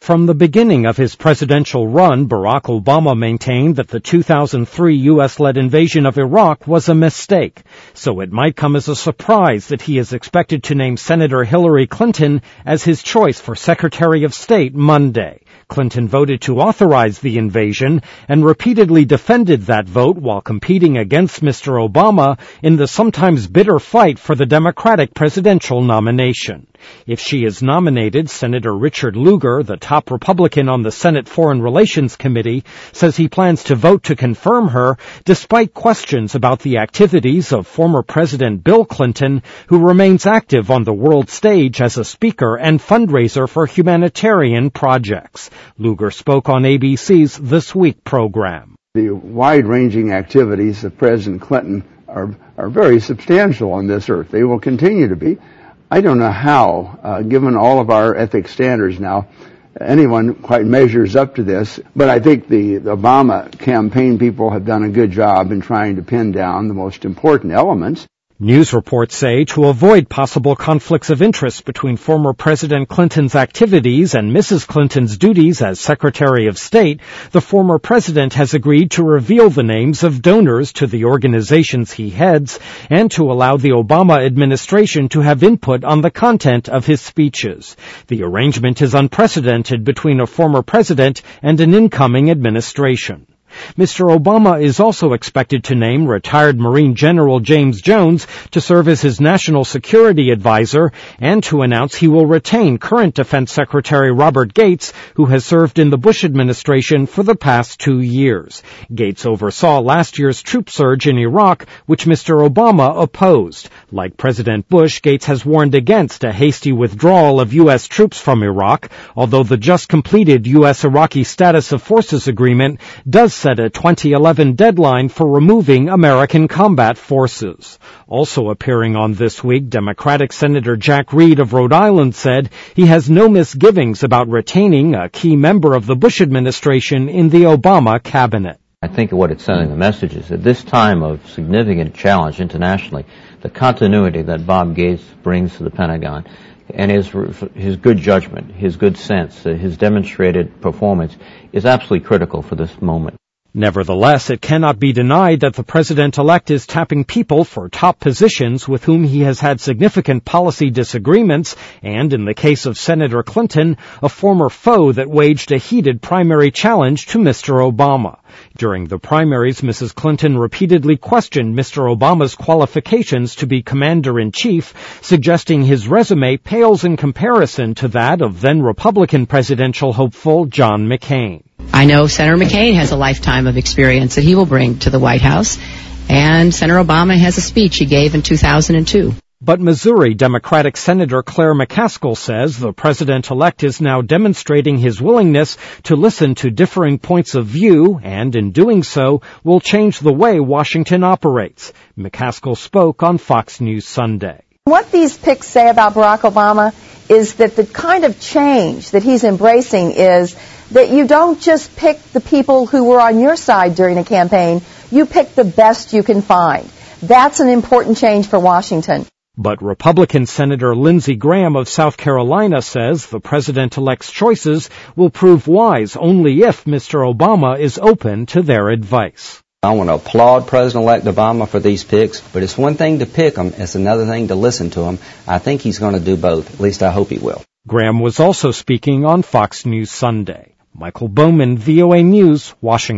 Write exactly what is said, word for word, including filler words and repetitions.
From the beginning of his presidential run, Barack Obama maintained that the two thousand three U S-led invasion of Iraq was a mistake, so it might come as a surprise that he is expected to name Senator Hillary Clinton as his choice for Secretary of State Monday. Clinton voted to authorize the invasion and repeatedly defended that vote while competing against Mister Obama in the sometimes bitter fight for the Democratic presidential nomination. If she is nominated, Senator Richard Lugar, the top Republican on the Senate Foreign Relations Committee, says he plans to vote to confirm her despite questions about the activities of former President Bill Clinton, who remains active on the world stage as a speaker and fundraiser for humanitarian projects. Lugar spoke on A B C's This Week program. The wide-ranging activities of President Clinton are, are very substantial on this earth. They will continue to be. I don't know how, uh, given all of our ethics standards now, anyone quite measures up to this, but I think the, the Obama campaign people have done a good job in trying to pin down the most important elements. News reports say to avoid possible conflicts of interest between former President Clinton's activities and Missus Clinton's duties as Secretary of State, the former president has agreed to reveal the names of donors to the organizations he heads and to allow the Obama administration to have input on the content of his speeches. The arrangement is unprecedented between a former president and an incoming administration. Mister Obama is also expected to name retired Marine General James Jones to serve as his national security advisor and to announce he will retain current Defense Secretary Robert Gates, who has served in the Bush administration for the past two years. Gates oversaw last year's troop surge in Iraq, which Mister Obama opposed. Like President Bush, Gates has warned against a hasty withdrawal of U S troops from Iraq, although the just completed U S-Iraqi Status of Forces Agreement does set a twenty eleven deadline for removing American combat forces. Also appearing on This Week, Democratic Senator Jack Reed of Rhode Island said he has no misgivings about retaining a key member of the Bush administration in the Obama cabinet. I think what it's sending the message is at this time of significant challenge internationally, the continuity that Bob Gates brings to the Pentagon and his his good judgment, his good sense, his demonstrated performance is absolutely critical for this moment. Nevertheless, it cannot be denied that the president-elect is tapping people for top positions with whom he has had significant policy disagreements and, in the case of Senator Clinton, a former foe that waged a heated primary challenge to Mister Obama. During the primaries, Missus Clinton repeatedly questioned Mister Obama's qualifications to be commander-in-chief, suggesting his resume pales in comparison to that of then-Republican presidential hopeful John McCain. I know Senator McCain has a lifetime of experience that he will bring to the White House, and Senator Obama has a speech he gave in two thousand two. But Missouri Democratic Senator Claire McCaskill says the president-elect is now demonstrating his willingness to listen to differing points of view and, in doing so, will change the way Washington operates. McCaskill spoke on Fox News Sunday. What these picks say about Barack Obama is that the kind of change that he's embracing is that you don't just pick the people who were on your side during a campaign, you pick the best you can find. That's an important change for Washington. But Republican Senator Lindsey Graham of South Carolina says the president-elect's choices will prove wise only if Mister Obama is open to their advice. I want to applaud President-elect Obama for these picks, but it's one thing to pick them, it's another thing to listen to them. I think he's going to do both. At least I hope he will. Graham was also speaking on Fox News Sunday. Michael Bowman, V O A News, Washington.